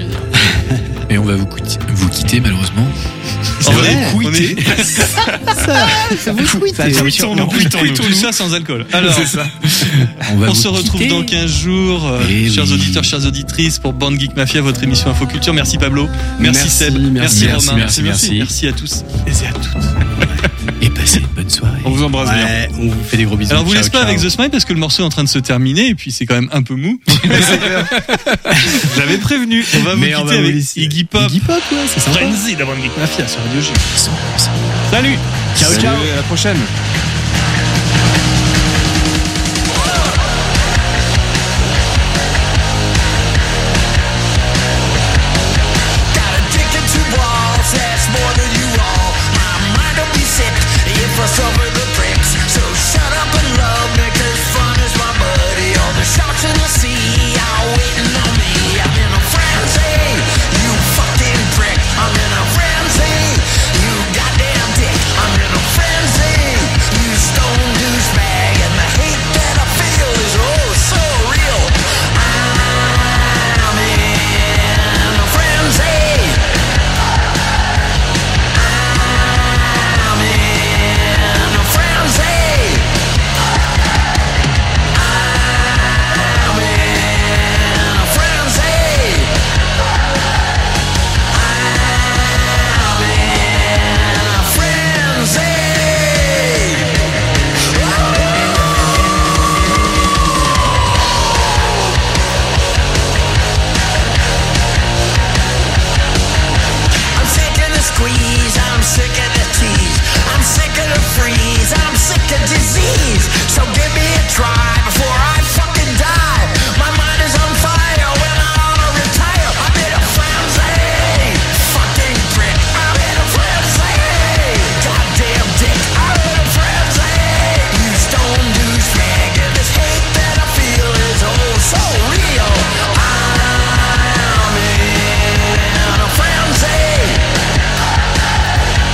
Et on va vous quitter malheureusement. C'est vrai, on est... ça vous quittez. Tout ça sans alcool. Alors, c'est ça. On se retrouve dans 15 jours, chers auditeurs, chères auditrices, pour Bande Geek Mafia, votre émission Info Culture. Merci Pablo, merci Seb, merci Romain, merci à tous et à toutes. Et passez une bonne bonne soirée. On vous embrasse bien. On vous fait des gros bisous. Alors vous Ciao, laisse pas ciao. avec The Smile parce que le morceau est en train de se terminer et puis c'est quand même un peu mou. J'avais prévenu. On va vous Mais on quitter va vous avec laisser. Iggy Pop. Iggy Pop, ouais, c'est sympa. Frenzy d'avant Geek Mafia sur Radio G. Salut. Ciao, ciao. À la prochaine.